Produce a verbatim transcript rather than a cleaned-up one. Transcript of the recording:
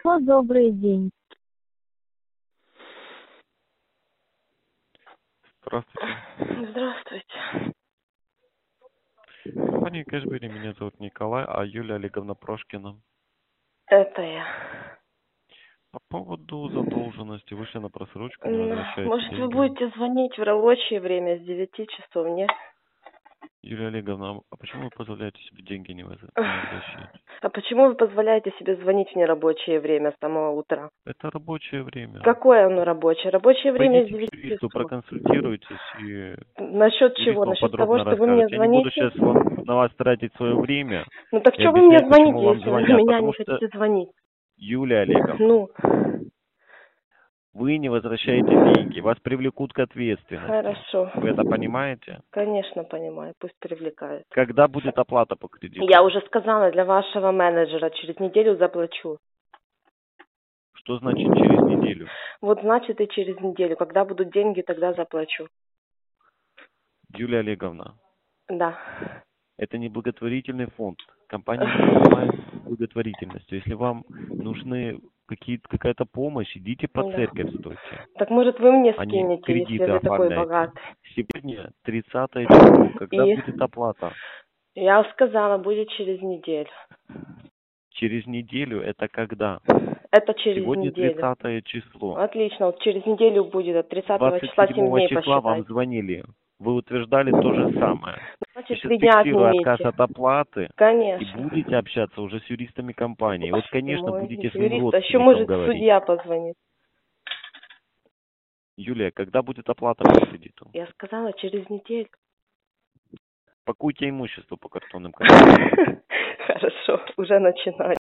О, добрый день. Здравствуйте. Здравствуйте. Компания Кэшбери, меня зовут Николай, а Юлия Олеговна Прошкина. Это я. По поводу задолженности вышли на просрочку, не Ну, возвращаете может, вы деньги. будете звонить в рабочее время с девяти часов, нет? Юлия Олеговна, а почему вы позволяете себе деньги не воз- не возвращать? А почему вы позволяете себе звонить в нерабочее время с самого утра? Это рабочее время. Какое оно рабочее? Рабочее время с Пойдите к девяти юристу, часов. проконсультируйтесь, и Насчет юрист чего? вам Насчет того, подробно что вы мне расскажет. Я не буду звоните? сейчас вам, на вас тратить свое время Ну так и что вы мне объяснять, почему звоните, вам если вы на звонят. меня не Потому что, хотите звонить? Юлия Олеговна, Ну, вы не возвращаете деньги, вас привлекут к ответственности. хорошо. Вы это понимаете? Конечно, понимаю. Пусть привлекают. Когда будет оплата по кредиту? Я уже сказала для вашего менеджера, через неделю заплачу. Что значит через неделю? Вот значит и через неделю. Когда будут деньги, тогда заплачу. Юлия Олеговна, Да. это не благотворительный фонд. Компания не занимается благотворительностью. Если вам нужны какие-то какая-то помощь, идите по Да. церковь стойте. Так может вы мне Они скинете, если кредиты вы такой оформляйте. богатый. Сегодня тридцатое число. Когда И будет оплата? я сказала, будет через неделю. Через неделю это когда? Это через Сегодня неделю. тридцатое число. Отлично, вот через неделю будет, от тридцатого двадцать числа семь седьмого дней числа вам посчитать. звонили. Вы утверждали то же самое. Значит, Сейчас три дня фиксирую отказ отнимите. от оплаты. И Конечно. будете общаться уже с юристами компании. Вот, конечно, Мой будете своим юрист, а еще родственникам может говорить. судья позвонит. Юлия, когда будет оплата по кредиту? Я сказала, через неделю. Пакуйте имущество по картонным коробкам. Хорошо, уже начинаю.